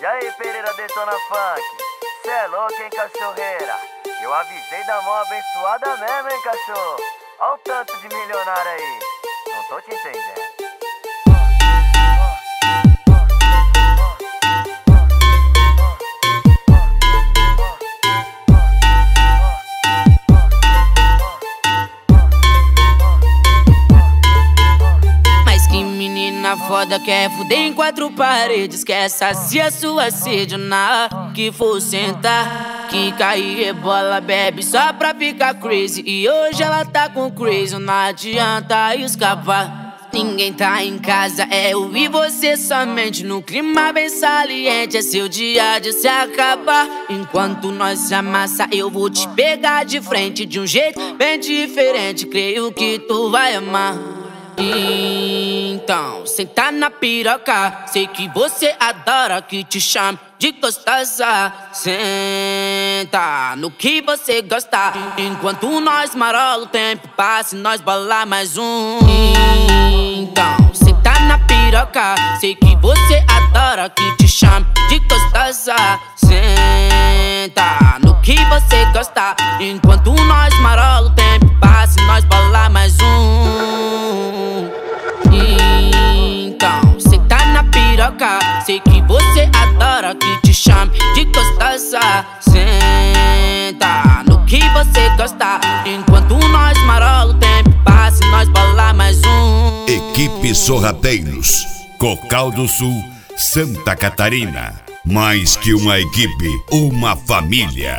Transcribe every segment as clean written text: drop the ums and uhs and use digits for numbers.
E aí, Pereira Detona Funk, cê é louco, hein, cachorreira? Eu avisei da mão abençoada mesmo, hein, cachorro? Olha o tanto de milionário aí, não tô te entendendo. Menina foda quer fuder em quatro paredes, quer saciar sua sede na que for sentar, que cair rebola, bebe só pra ficar crazy. E hoje ela tá com crazy, não adianta escapar. Ninguém tá em casa, é eu e você somente. No clima bem saliente, é seu dia de se acabar. Enquanto nós se amassa, eu vou te pegar de frente de um jeito bem diferente. Creio que tu vai amar. Então, senta na piroca, sei que você adora que te chame de gostosa. Senta no que você gosta, enquanto nós marola o tempo passa e nós bola mais um. Então, senta na piroca, sei que você adora que te chame de gostosa. Senta no que você gosta, enquanto nós marola o tempo passa e nós bola mais um. Então, senta na piroca, sei que você adora que te chame de gostosa. Senta no que você gosta, enquanto nós marola o tempo passa e nós bola mais um. Equipe Sorrateiros, Cocal do Sul, Santa Catarina. Mais que uma equipe, uma família.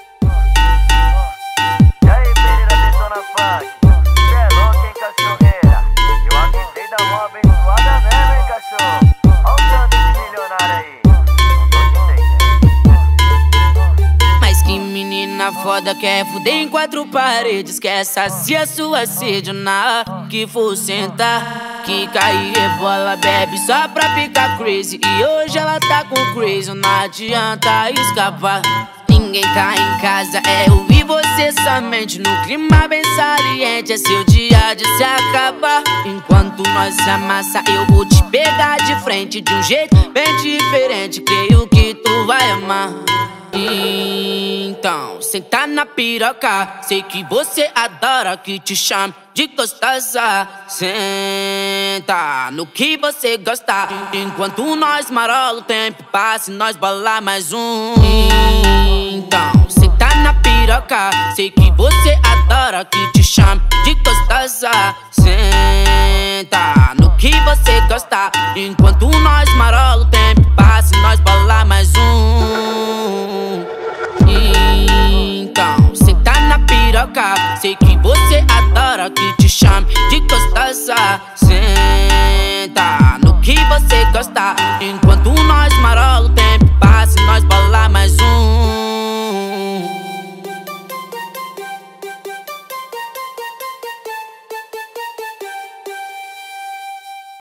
E aí, Pereira Detona Funk, cê é louco, hein, cachorreira? Eu avisei da mão abençoada mesmo, hein, cachorro? Olha o tanto de milionário aí, não tô te entendendo. Mas que menina foda quer fuder em quatro paredes, quer saciar sua sede na que for sentar, que cair rebola, bebe só pra ficar crazy. E hoje ela tá com crazy, não adianta escapar. Ninguém tá em casa, é eu e você somente. No clima bem saliente, é seu dia de se acabar. Enquanto nós se amassa, eu vou te pegar de frente de um jeito bem diferente. Creio que tu vai amar. Então, senta na piroca, sei que você adora que te chame de gostosa. Senta no que você gosta, enquanto nós marola o tempo passa e nós bola mais um. Então, senta na piroca, sei que você adora que te chame de gostosa. Senta no que você gosta, enquanto nós marola o tempo passa e nós bola mais um. Então, senta na piroca, sei que você adora que te chame de gostosa. Senta no que você gosta, enquanto nós marola o tempo